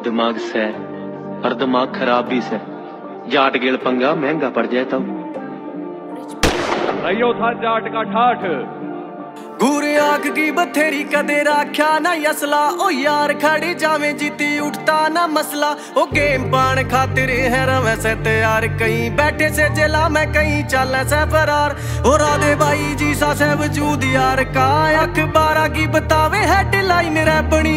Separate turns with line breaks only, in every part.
दिमाग से और दिमाग खराब भी से जाट गेल पंगा महंगा पड़ जाए तब
रहियो था जाट का ठाठ
घूरे आग की बथेरी कदे राख्या ना यसला ओ यार खड़ी जावे जीती उठता ना मसला ओ गेम पान खातिर है रवे से तैयार कहीं बैठे से जेला में कहीं चल से फरार हो राधे भाई जी सा से वजूद यार का अखबार की बतावे हेडलाइन रैपनी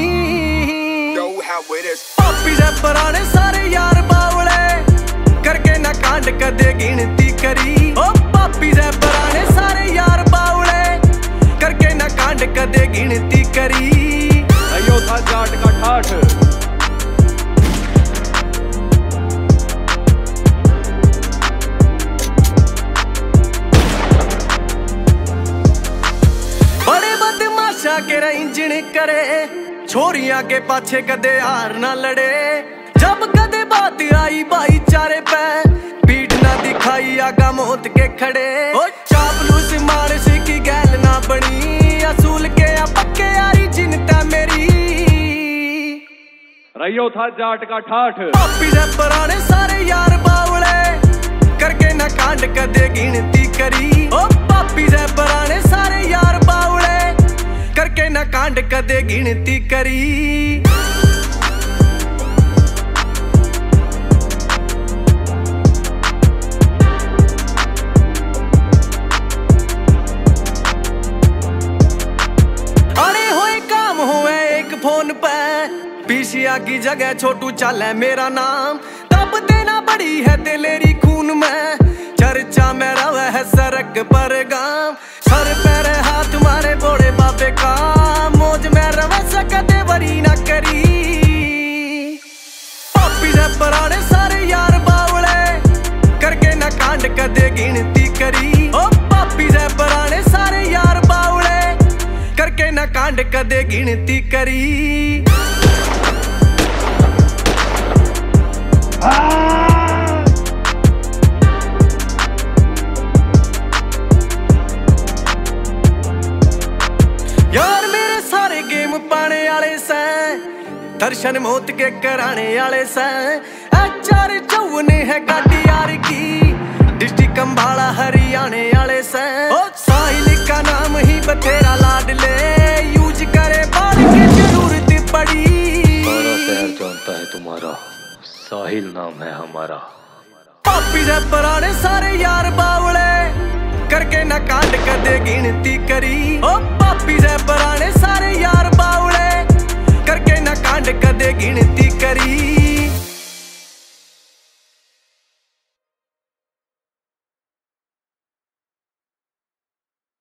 पापी से पुराने सारे यार बावले करके ना कांड कदे गिनती करी ओ पापी से पुराने सारे यार बावले करके ना कांड कदे गिनती करी
रहियो था जाट का ठाठ
बड़े बदमाशा के इंजन करे छोरियां के पाछे कदे हार ना लड़े जब कदे बात आई भाईचारे पे पीठ ना दिखाई आगा मौत के खड़े ओ चापलूस मानस की गैल ना बनी असूल के या पक्के यारी चिंता मेरी
रहियो था जाट का ठाठ
पापी से पुराने सारे यार बावले करके ना कांड कदे गिनती करी ओ पापी से पुराने सारे यार बावले करके ना कांड कदे गिनती करी फोन पे पीसिया की जगह छोटू चल है मेरा नाम तब देना बड़ी है दिलेरी खून में चर्चा में रवा है सड़क पर गांव सर पैर हाथ मारे बोड़े बाबे का मौज में रवा सकते बरी ना करी पापी से पुराने सारे यार बावले करके ना कांड कदे गिनती करी ओ पापी से पुराने सारे यार बावले करके ना कांड कदे गिनती करी यार मेरे सारे गेम पाने वाले से दर्शन मौत के कराने वाले से चार चौने है गाड़ी यार की डिस्ट्रिक्ट अंबाला हरियाणे वाले से ओ साहिल का नाम ही बतेरा लाड ले यूज करे बाल की जरूरत पड़ी
सारा शहर जानता है तुम्हारा साहिल नाम है हमारा
पापी से पुराने सारे यार बावले करके ना कांड कदे गिनती करी ओ पापी से पुराने सारे यार